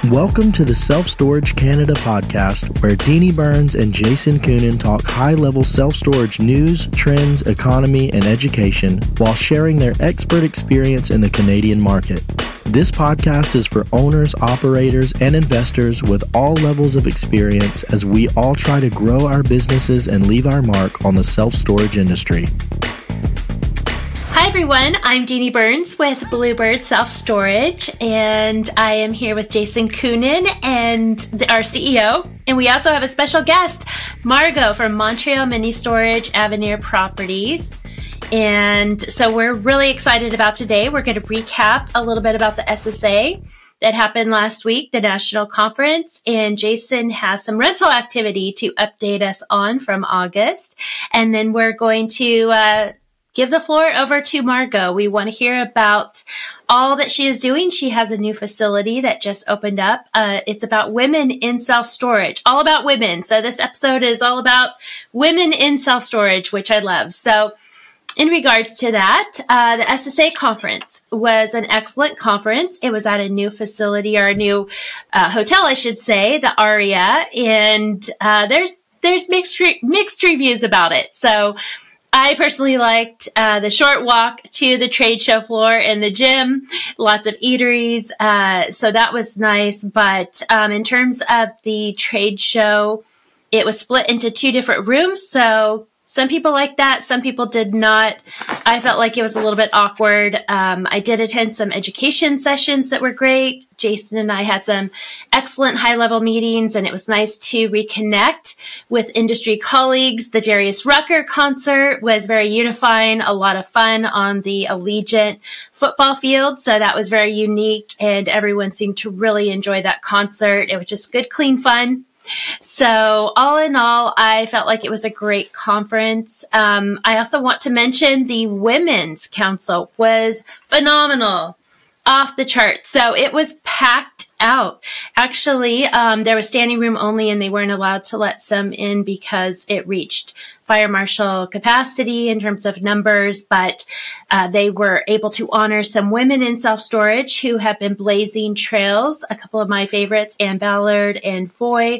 Welcome to the Self Storage Canada podcast, where Deanie Burns and Jason Coonan talk high-level self-storage news, trends, economy, and education while sharing their expert experience in the Canadian market. This podcast is for owners, operators, and investors with all levels of experience as we all try to grow our businesses and leave our mark on the self-storage industry. Hi everyone, I'm Deanie Burns with Bluebird Self Storage, and I am here with Jason Coonan and our CEO. And we also have a special guest, Margot from Montreal Mini Storage Avenir Properties. And so we're really excited about today. We're going to recap a little bit about the SSA that happened last week, the national conference, and Jason has some rental activity to update us on from August. And then we're going to give the floor over to Margot. We want to hear about all that she is doing. She has a new facility that just opened up. It's about women in self-storage, all about women. So this episode is all about women in self-storage, which I love. So in regards to that, the SSA conference was an excellent conference. It was at a new facility, or a new hotel, I should say, the Aria. And there's mixed reviews about it. So I personally liked the short walk to the trade show floor and the gym, lots of eateries. So that was nice. But in terms of the trade show, it was split into two different rooms. So some people liked that. Some people did not. I felt like it was a little bit awkward. I did attend some education sessions that were great. Jason and I had some excellent high-level meetings, and it was nice to reconnect with industry colleagues. The Darius Rucker concert was very unifying, a lot of fun on the Allegiant football field. So that was very unique, and everyone seemed to really enjoy that concert. It was just good, clean fun. So all in all, I felt like it was a great conference. I also want to mention the Women's Council was phenomenal, off the chart. So it was packed out. Actually, there was standing room only, and they weren't allowed to let some in because it reached fire marshal capacity in terms of numbers, but they were able to honor some women in self-storage who have been blazing trails. A couple of my favorites, Ann Ballard and Foy.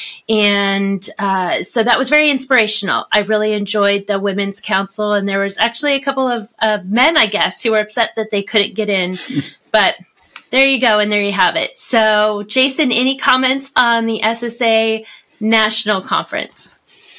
And so that was very inspirational. I really enjoyed the Women's Council, and there was actually a couple of men, I guess, who were upset that they couldn't get in. But there you go, and there you have it. So, Jason, any comments on the SSA National Conference?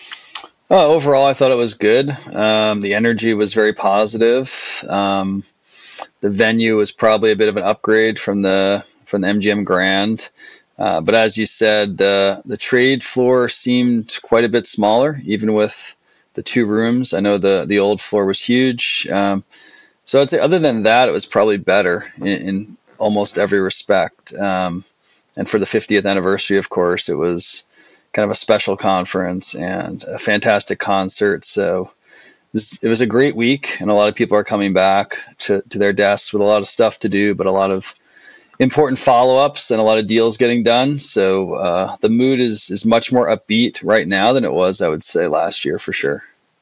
Overall, I thought it was good. The energy was very positive. The venue was probably a bit of an upgrade from the MGM Grand. But as you said, the trade floor seemed quite a bit smaller, even with the two rooms. I know the old floor was huge. So I'd say other than that, it was probably better in almost every respect. And for the 50th anniversary, of course, it was kind of a special conference and a fantastic concert. So it was a great week, and a lot of people are coming back to their desks with a lot of stuff to do, but a lot of important follow-ups and a lot of deals getting done. So the mood is much more upbeat right now than it was, I would say, last year for sure.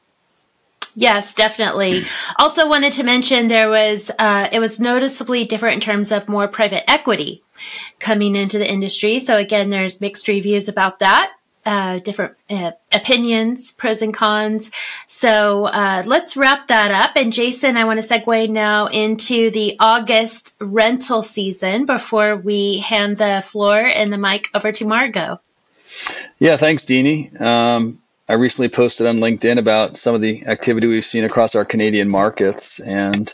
Yes, definitely. Also wanted to mention it was noticeably different in terms of more private equity coming into the industry. So again, there's mixed reviews about that. Different opinions, pros and cons. So let's wrap that up. And Jason, I want to segue now into the August rental season before we hand the floor and the mic over to Margot. Yeah, thanks, Deanie. I recently posted on LinkedIn about some of the activity we've seen across our Canadian markets. And,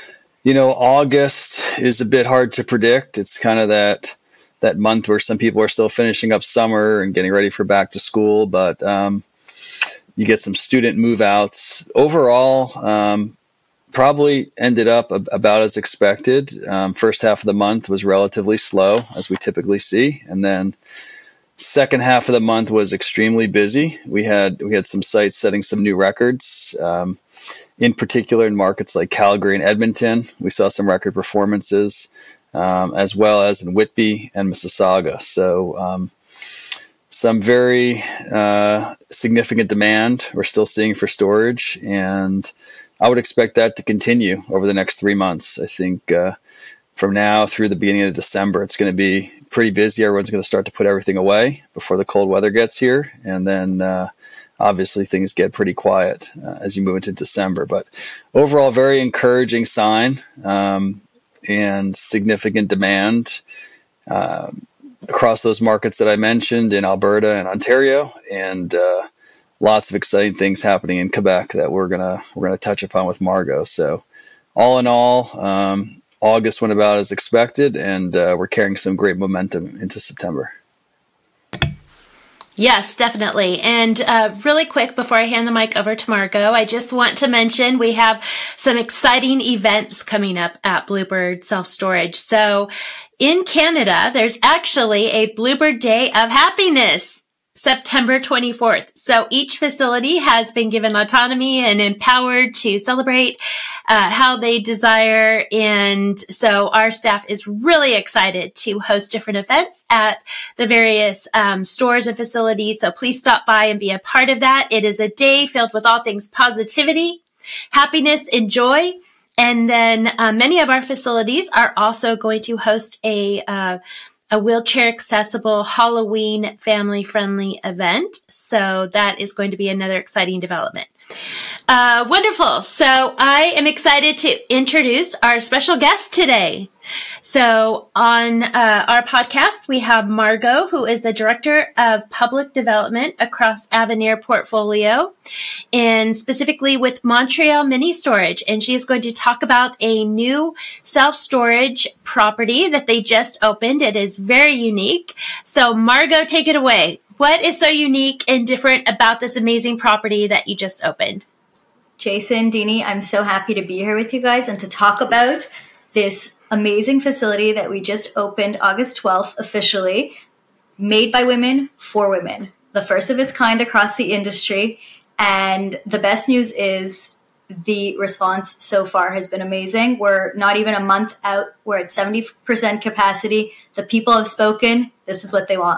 August is a bit hard to predict. It's kind of that month where some people are still finishing up summer and getting ready for back to school, but you get some student move outs. Overall, probably ended up about as expected. First half of the month was relatively slow, as we typically see, and then second half of the month was extremely busy. We had some sites setting some new records. In particular, in markets like Calgary and Edmonton, we saw some record performances, as well as in Whitby and Mississauga. So some very significant demand we're still seeing for storage, and I would expect that to continue over the next 3 months. I think from now through the beginning of December, it's going to be pretty busy. Everyone's going to start to put everything away before the cold weather gets here. And then obviously things get pretty quiet as you move into December. But overall, very encouraging sign and significant demand across those markets that I mentioned in Alberta and Ontario, and lots of exciting things happening in Quebec that we're gonna touch upon with Margot. So all in all, August went about as expected, and we're carrying some great momentum into September. Yes, definitely. And really quick, before I hand the mic over to Margot, I just want to mention we have some exciting events coming up at Bluebird Self Storage. So in Canada, there's actually a Bluebird Day of Happiness, September 24th. So each facility has been given autonomy and empowered to celebrate how they desire. And so our staff is really excited to host different events at the various stores and facilities. So please stop by and be a part of that. It is a day filled with all things positivity, happiness, and joy. And then many of our facilities are also going to host a wheelchair accessible Halloween family friendly event. So that is going to be another exciting development. Wonderful. So I am excited to introduce our special guest today. So on our podcast, we have Margot, who is the Director of Public Development across Avenir Portfolio, and specifically with Montreal Mini Storage. And she is going to talk about a new self-storage property that they just opened. It is very unique. So Margot, take it away. What is so unique and different about this amazing property that you just opened? Jason, Deanie, I'm so happy to be here with you guys and to talk about this amazing facility that we just opened August 12th officially, made by women for women, the first of its kind across the industry. And the best news is the response so far has been amazing. We're not even a month out. We're at 70% capacity. The people have spoken. This is what they want.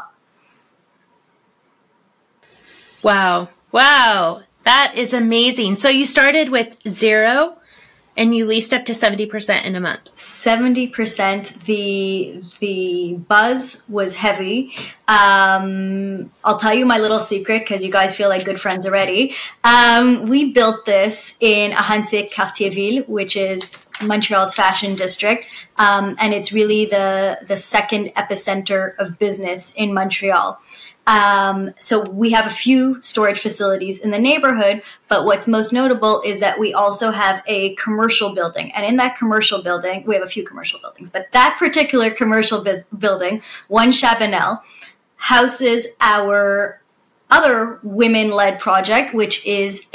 Wow. Wow. That is amazing. So you started with 0 and you leased up to 70% in a month. 70%. The buzz was heavy. I'll tell you my little secret because you guys feel like good friends already. We built this in Ahuntsic, Cartierville, which is Montreal's fashion district. And it's really the second epicenter of business in Montreal. So we have a few storage facilities in the neighborhood, but what's most notable is that we also have a commercial building. And in that commercial building, we have a few commercial buildings, but that particular commercial building, One Chabanel, houses our other women-led project, which is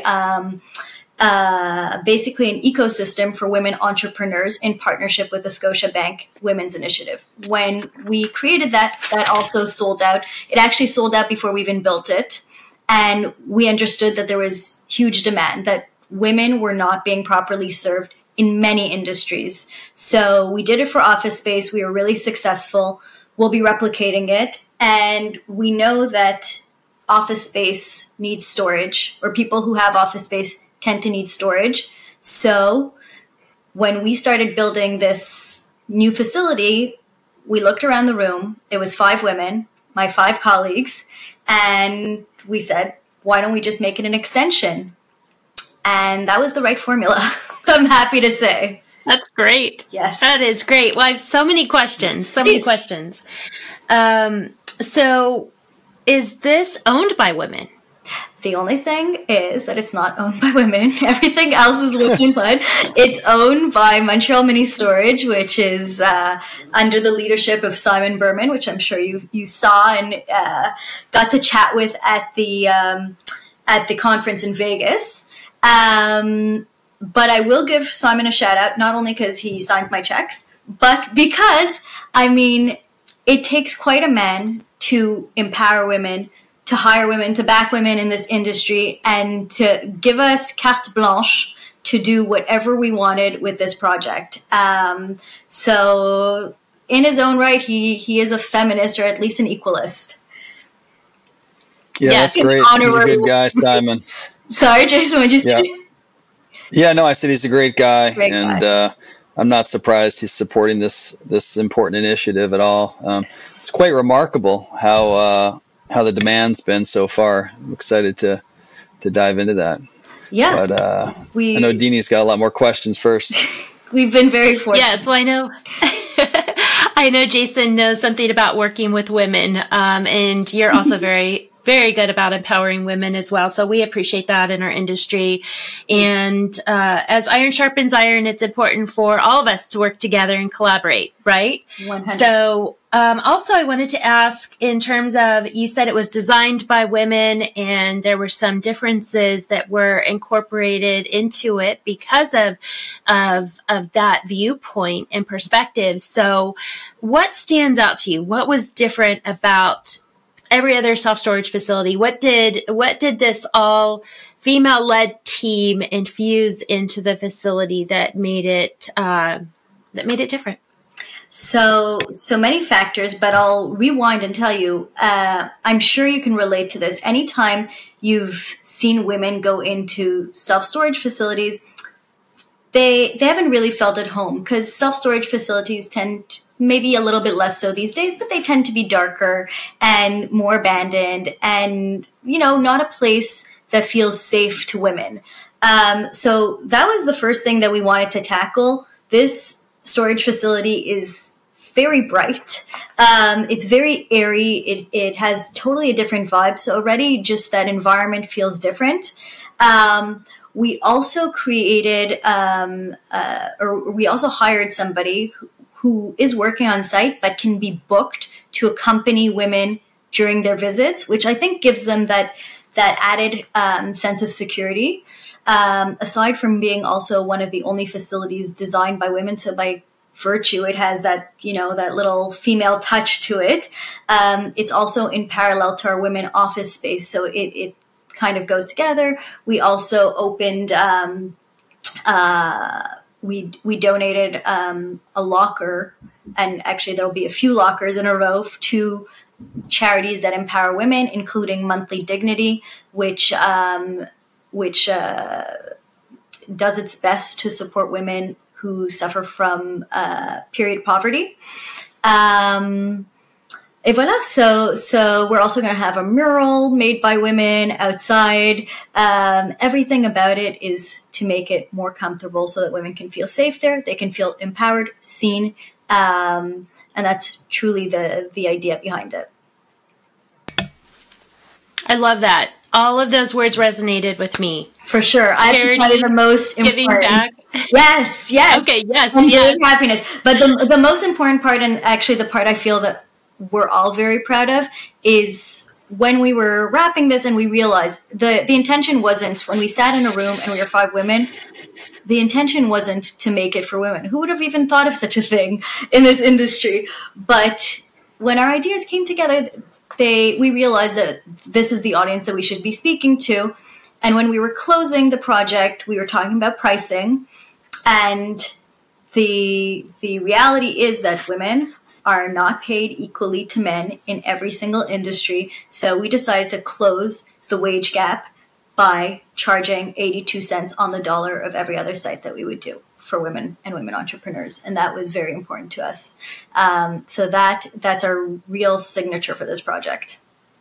basically an ecosystem for women entrepreneurs in partnership with the Scotiabank Women's Initiative. When we created that also sold out. It actually sold out before we even built it. And we understood that there was huge demand, that women were not being properly served in many industries. So we did it for office space. We were really successful. We'll be replicating it. And we know that office space needs storage, or people who have office space tend to need storage. So when we started building this new facility, we looked around the room. It was 5 women, my 5 colleagues, and we said, why don't we just make it an extension? And that was the right formula, I'm happy to say. That's great. Yes. That is great. Well, I have so many questions. So is this owned by women? The only thing is that it's not owned by women. Everything else is women-led. It's owned by Montreal Mini Storage, which is under the leadership of Simon Berman, which I'm sure you saw and got to chat with at the conference in Vegas. But I will give Simon a shout out, not only because he signs my checks, but because, it takes quite a man to empower women, to hire women, to back women in this industry, and to give us carte blanche to do whatever we wanted with this project. So in his own right, he is a feminist, or at least an equalist. Yeah, yes. That's great. He's a good guy, Simon. Sorry, Jason, what did you say? Yeah, no, I said he's a great guy. I'm not surprised he's supporting this important initiative at all. It's quite remarkable how the demand's been so far. I'm excited to dive into that. Yeah, but I know Deanie's got a lot more questions first. We've been very fortunate. Yeah, so I know. I know Jason knows something about working with women, and you're also very, very good about empowering women as well. So we appreciate that in our industry. And as iron sharpens iron, it's important for all of us to work together and collaborate, right? 100%. So also I wanted to ask, in terms of, you said it was designed by women and there were some differences that were incorporated into it because of that viewpoint and perspective. So what stands out to you? What was different about every other self-storage facility? What did this all female-led team infuse into the facility that made it different? So many factors, but I'll rewind and tell you, I'm sure you can relate to this. Anytime you've seen women go into self-storage facilities, they haven't really felt at home, because self-storage facilities tend, maybe a little bit less so these days, but they tend to be darker and more abandoned and, not a place that feels safe to women. So that was the first thing that we wanted to tackle. This storage facility is very bright. It's very airy. It has totally a different vibe. So already just that environment feels different. We also created, we also hired somebody who is working on site but can be booked to accompany women during their visits, which I think gives them that added sense of security. Aside from being also one of the only facilities designed by women, so by virtue, it has that, that little female touch to it. It's also in parallel to our women office space, so it kind of goes together. We also opened, we donated a locker, and actually there'll be a few lockers in a row to charities that empower women, including Monthly Dignity, which does its best to support women who suffer from period poverty. Et voilà. So we're also going to have a mural made by women outside. Everything about it is to make it more comfortable so that women can feel safe there. They can feel empowered, seen. And that's truly the idea behind it. I love that. All of those words resonated with me. For sure. I have to tell you the most important. Giving back. Yes. Okay, yes, and yes. Happiness. But the most important part, and actually the part I feel that we're all very proud of, is when we were wrapping this and we realized the intention wasn't, when we sat in a room and we were 5 women, the intention wasn't to make it for women. Who would have even thought of such a thing in this industry? But when our ideas came together, we realized that this is the audience that we should be speaking to. And when we were closing the project, we were talking about pricing. And the reality is that women are not paid equally to men in every single industry. So we decided to close the wage gap by charging 82 cents on the dollar of every other site that we would do for women and women entrepreneurs. And that was very important to us. So that's our real signature for this project.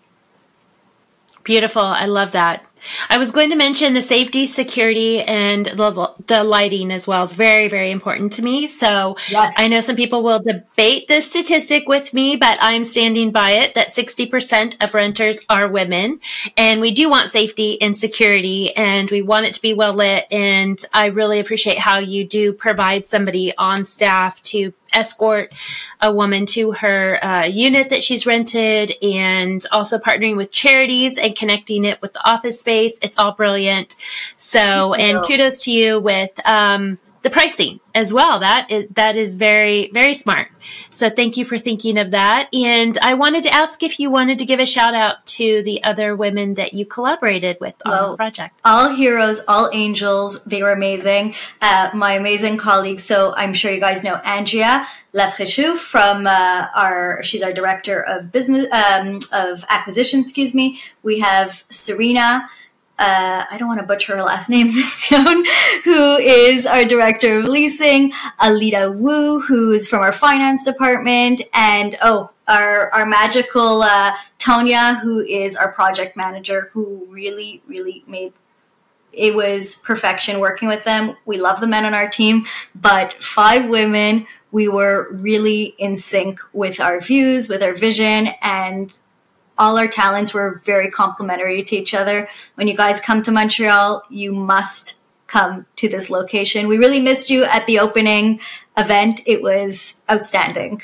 Beautiful. I love that. I was going to mention the safety, security, and the lighting as well is very, very important to me. So yes. I know some people will debate this statistic with me, but I'm standing by it that 60% of renters are women. And we do want safety and security, and we want it to be well lit. And I really appreciate how you do provide somebody on staff to escort a woman to her unit that she's rented, and also partnering with charities and connecting it with the office space. It's all brilliant. So, and kudos to you with the pricing as well. That is very, very smart. So thank you for thinking of that. And I wanted to ask if you wanted to give a shout out to the other women that you collaborated with on this project. All heroes, all angels. They were amazing. My amazing colleagues. So I'm sure you guys know Andrea Lafrechou from she's our director of business, of acquisition, We have Serena I don't want to butcher her last name, Mission, who is our director of leasing, Alita Wu, who's from our finance department, and our magical Tonya, who is our project manager, who really, really made it was perfection working with them. We love the men on our team, but 5 women, we were really in sync with our views, with our vision, and all our talents were very complementary to each other. When you guys come to Montreal, you must come to this location. We really missed you at the opening event. It was outstanding.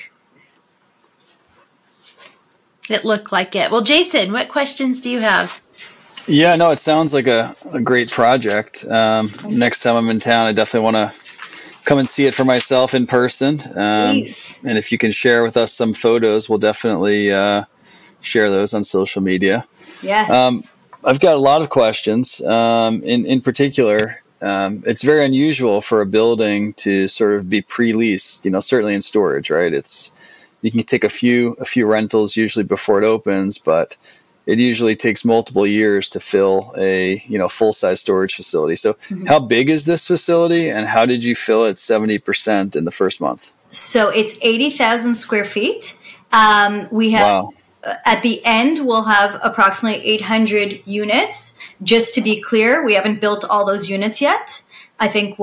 It looked like it. Well, Jason, what questions do you have? Yeah, no, it sounds like a great project. Next time I'm in town, I definitely want to come and see it for myself in person. And if you can share with us some photos, we'll definitely share those on social media. Yes. I've got a lot of questions. In particular, it's very unusual for a building to sort of be pre-leased, certainly in storage, right? You can take a few rentals usually before it opens, but it usually takes multiple years to fill a full-size storage facility. So how big is this facility, and how did you fill it 70% in the first month? So it's 80,000 square feet. We have at the end, we'll have approximately 800 units. Just to be clear, we haven't built all those units yet. I think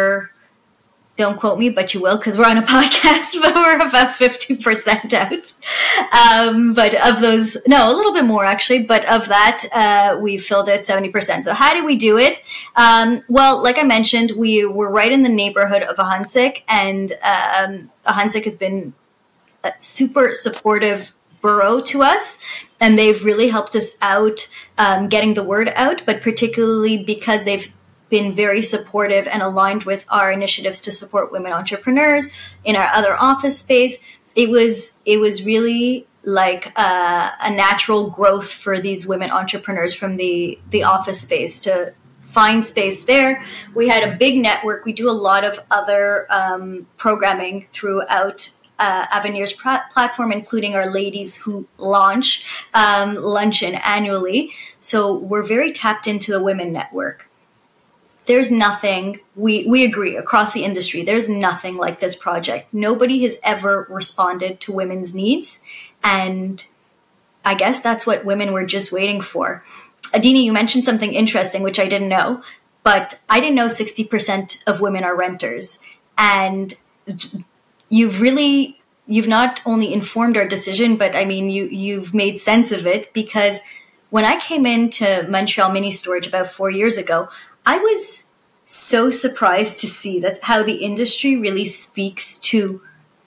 don't quote me, but you will, because we're on a podcast, but we're about 50% out. But of those, no, a little bit more actually, but of that, we filled it 70%. So how did we do it? Well, like I mentioned, we were right in the neighborhood of Ahunsik, and Ahunsik has been a super supportive borough to us, and they've really helped us out getting the word out, but particularly because they've been very supportive and aligned with our initiatives to support women entrepreneurs in our other office space. It was really like a natural growth for these women entrepreneurs from the office space to find space there. We had a big network. We do a lot of other programming throughout Avenir's platform, including our Ladies Who Launch luncheon annually. So we're very tapped into the women network. There's nothing, we agree across the industry, there's nothing like this project. Nobody has ever responded to women's needs. And I guess that's what women were just waiting for. Adini, you mentioned something interesting, which I didn't know, but I didn't know 60% of women are renters. And you've not only informed our decision, but I mean, you've made sense of it, because when I came into Montreal Mini Storage about 4 years ago, I was so surprised to see that how the industry really speaks to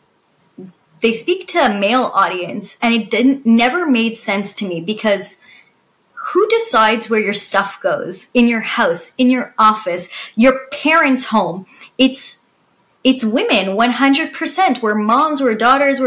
a male audience, and it never made sense to me, because who decides where your stuff goes in your house, in your office, your parents' home? It's women 100%. We're moms, we're daughters,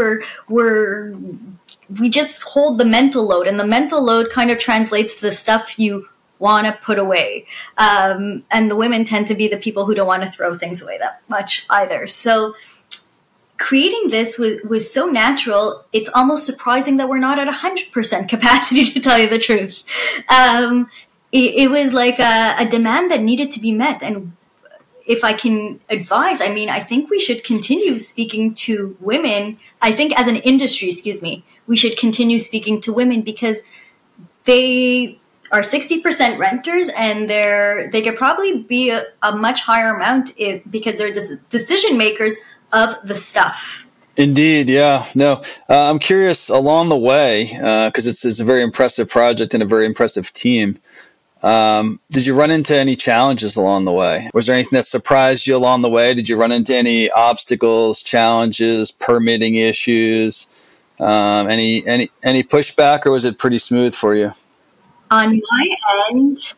we just hold the mental load, and the mental load kind of translates to the stuff you want to put away. And the women tend to be the people who don't want to throw things away that much either. So creating this was so natural. It's almost surprising that we're not at 100% capacity, to tell you the truth. It was like a demand that needed to be met. And if I can advise, I mean, I think we should continue speaking to women. I think as an industry, we should continue speaking to women, because they are 60% renters, and they could probably be a much higher amount because they're the decision makers of the stuff. Indeed, yeah. No, I'm curious along the way, because it's a very impressive project and a very impressive team. Did you run into any challenges along the way? Was there anything that surprised you along the way? Did you run into any obstacles, challenges, permitting issues, any pushback, or was it pretty smooth for you? On my end,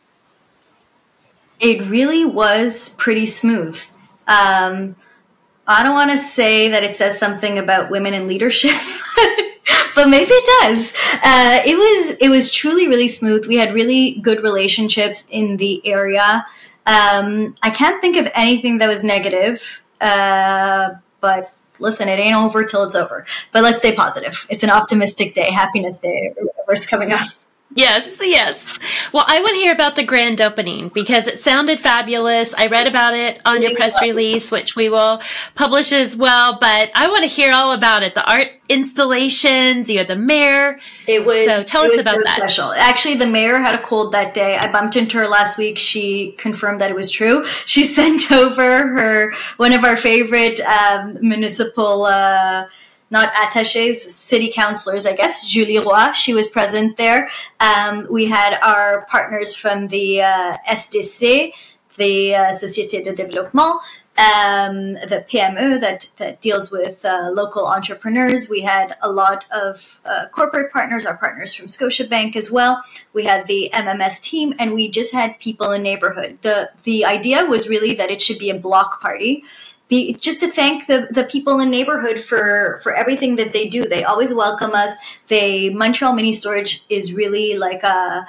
it really was pretty smooth. I don't want to say that it says something about women in leadership, but maybe it does. It was truly really smooth. We had really good relationships in the area. I can't think of anything that was negative, but listen, it ain't over till it's over. But let's stay positive. It's an optimistic day, happiness day, whatever's coming up. Yes, yes. Well, I want to hear about the grand opening because it sounded fabulous. I read about it on your press release, which we will publish as well. But I want to hear all about it. The art installations, you had the mayor. So tell us about that. Special. Actually, the mayor had a cold that day. I bumped into her last week. She confirmed that it was true. She sent over one of our favorite municipal not attachés, city councilors, I guess, Julie Roy. She was present there. We had our partners from the SDC, the Société de Développement, the PME that deals with local entrepreneurs. We had a lot of corporate partners, our partners from Scotiabank as well. We had the MMS team, and we just had people in neighborhood. The idea was really that it should be a block party. Just to thank the people in the neighborhood for everything that they do. They always welcome us. Montreal Mini Storage is really like a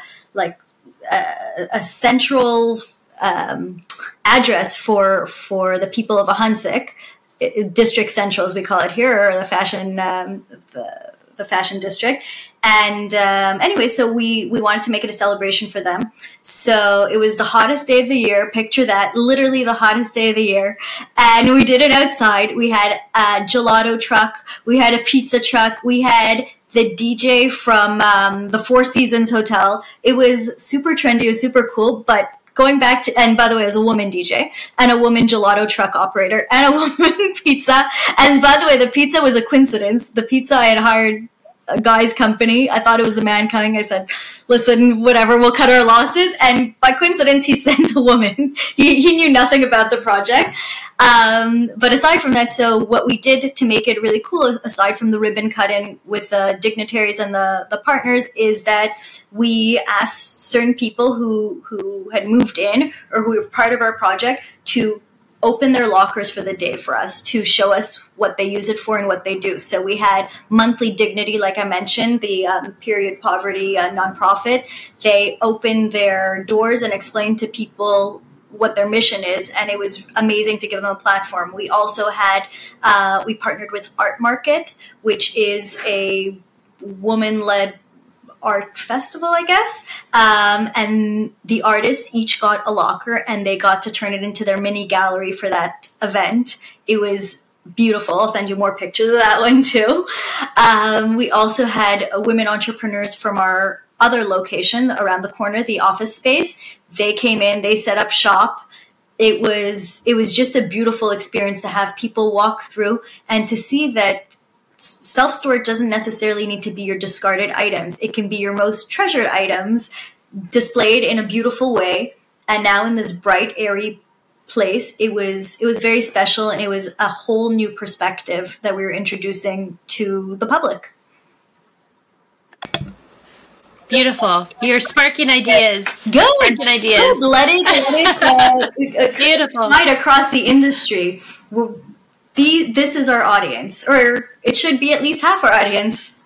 central address for the people of Ahansik, District Central as we call it here, or the fashion the fashion district. And anyway, so we wanted to make it a celebration for them. So it was the hottest day of the year. Picture that, literally the hottest day of the year. And we did it outside. We had a gelato truck. We had a pizza truck. We had the DJ from the Four Seasons Hotel. It was super trendy. It was super cool. But going back to, and by the way, it was a woman DJ and a woman gelato truck operator and a woman pizza. And by the way, the pizza was a coincidence. The pizza I had hired a guy's company. I thought it was the man coming. I said, listen, whatever, we'll cut our losses. And by coincidence, he sent a woman. He knew nothing about the project. But aside from that, so what we did to make it really cool, aside from the ribbon cutting with the dignitaries and the partners, is that we asked certain people who had moved in or who were part of our project to open their lockers for the day for us, to show us what they use it for and what they do. So we had Monthly Dignity, like I mentioned, the period poverty nonprofit. They opened their doors and explained to people what their mission is, and it was amazing to give them a platform. We also had, we partnered with Art Market, which is a woman-led art festival, I guess. And the artists each got a locker and they got to turn it into their mini gallery for that event. It was beautiful. I'll send you more pictures of that one too. We also had women entrepreneurs from our other location around the corner, the office space. They came in, they set up shop. It was just a beautiful experience to have people walk through and to see that self-storage doesn't necessarily need to be your discarded items. It can be your most treasured items displayed in a beautiful way. And now in this bright, airy place, it was very special, and it was a whole new perspective that we were introducing to the public. Beautiful. You're sparking ideas. Good. Sparking ideas. Good. Let it beautiful. Right across the industry. This is our audience, or it should be at least half our audience.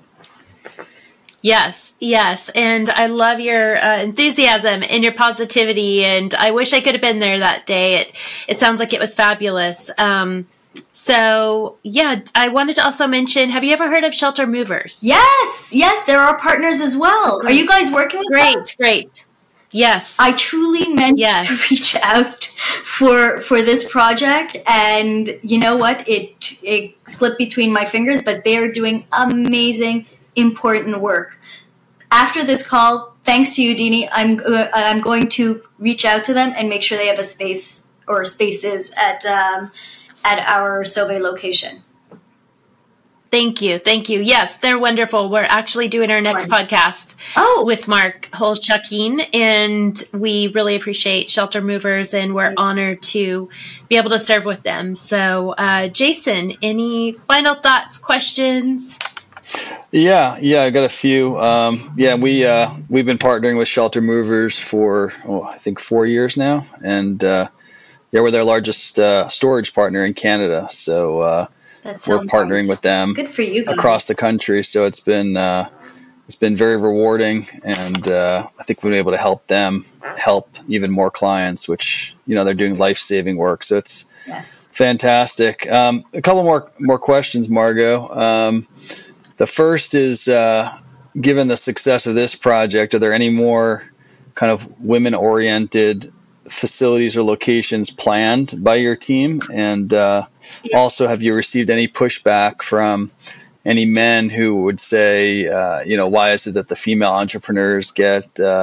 Yes, yes. And I love your enthusiasm and your positivity. And I wish I could have been there that day. It sounds like it was fabulous. So, yeah, I wanted to also mention, have you ever heard of Shelter Movers? Yes, they're our partners as well. Are you guys working with them? Great. Yes. I truly meant to reach out for this project, and you know what? It slipped between my fingers, but they are doing amazing, important work. After this call, thanks to you, Dini, I'm going to reach out to them and make sure they have a space or spaces at our Sauvé location. Thank you. Yes, they're wonderful. We're actually doing our next podcast with Mark Holchukin, and we really appreciate Shelter Movers, and we're honored to be able to serve with them. So, Jason, any final thoughts, questions? Yeah, I got a few. We've been partnering with Shelter Movers for I think 4 years now, and we're their largest storage partner in Canada. So we're partnering with them. Good for you guys. Across the country. So it's been very rewarding, and I think we've been able to help them help even more clients, which they're doing life-saving work. So it's fantastic. A couple more questions, Margot. The first is given the success of this project, are there any more kind of women-oriented facilities or locations planned by your team? And also, have you received any pushback from any men who would say, why is it that the female entrepreneurs get,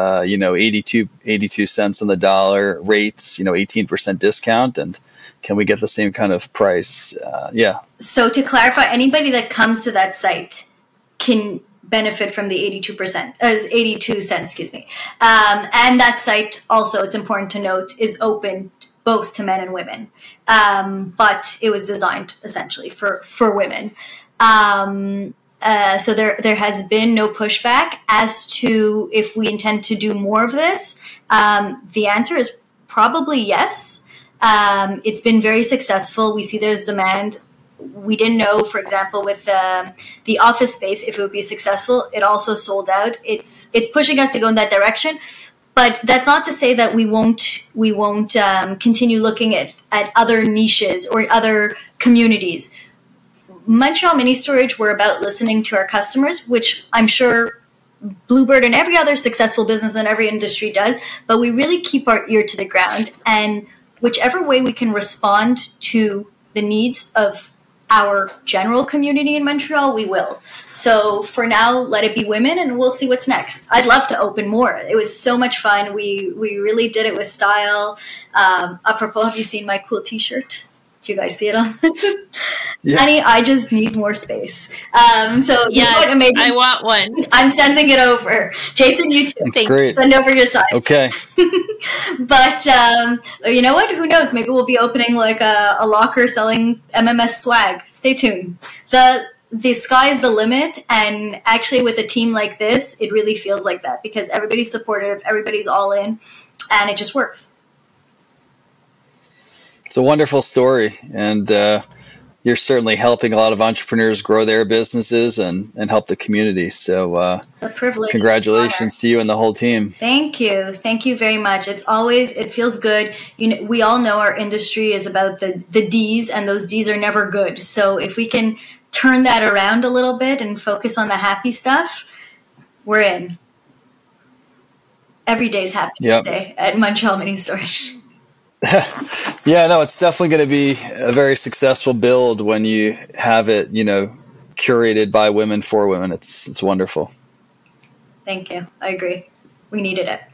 82 cents on the dollar rates, 18% discount, and can we get the same kind of price? So to clarify, anybody that comes to that site can benefit from the 82 cents, and that site also, it's important to note, is open both to men and women, but it was designed essentially for women. So there has been no pushback as to if we intend to do more of this. The answer is probably yes. It's been very successful. We see there's demand. We didn't know, for example, with the office space, if it would be successful. It also sold out. It's pushing us to go in that direction. But that's not to say that we won't continue looking at other niches or other communities. Montreal Mini Storage, we're about listening to our customers, which I'm sure Bluebird and every other successful business in every industry does. But we really keep our ear to the ground, and whichever way we can respond to the needs of our general community in Montreal, we will. So for now, let it be women, and we'll see what's next. I'd love to open more. It was so much fun. We really did it with style. Apropos, have you seen my cool t-shirt? Do you guys see it on? Yeah. Honey, I just need more space. So yes, I want one. I'm sending it over. Jason, you too. That's great. Send over your size. Okay. But you know what? Who knows? Maybe we'll be opening like a locker selling MMS swag. Stay tuned. The sky is the limit, and actually with a team like this, it really feels like that because everybody's supportive, everybody's all in, and it just works. It's a wonderful story, and you're certainly helping a lot of entrepreneurs grow their businesses and help the community. So it's a privilege. Congratulations to you and the whole team. Thank you. Thank you very much. It feels good. We all know our industry is about the D's, and those D's are never good. So if we can turn that around a little bit and focus on the happy stuff, we're in. Every day's happy day at Montreal Mini Storage. Yeah, no, it's definitely going to be a very successful build when you have it, curated by women for women. It's wonderful. Thank you. I agree. We needed it.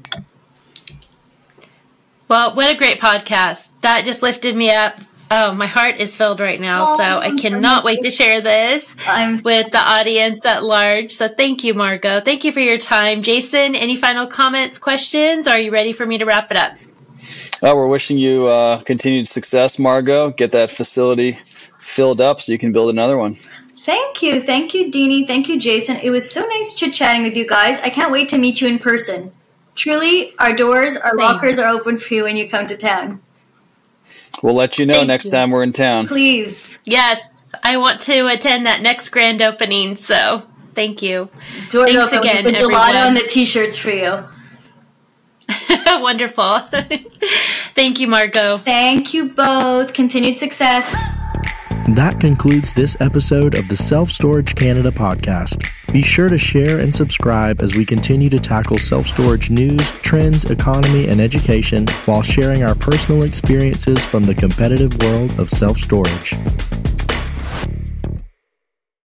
Well, what a great podcast. That just lifted me up. Oh, my heart is filled right now. So I cannot wait to share this with the audience at large. So thank you, Margot. Thank you for your time. Jason, any final comments, questions? Are you ready for me to wrap it up? We're wishing you continued success, Margot. Get that facility filled up so you can build another one. Thank you. Thank you, Deanie. Thank you, Jason. It was so nice chit-chatting with you guys. I can't wait to meet you in person. Truly, our doors, our lockers are open for you when you come to town. We'll let you know next time we're in town. Please. Yes, I want to attend that next grand opening, so thank you. Doors Thanks open again, with the gelato everyone. and the t-shirts for you. Wonderful. Thank you, Margot. Thank you both. Continued success. That concludes this episode of the Self Storage Canada podcast. Be sure to share and subscribe as we continue to tackle self-storage news, trends, economy, and education while sharing our personal experiences from the competitive world of self-storage.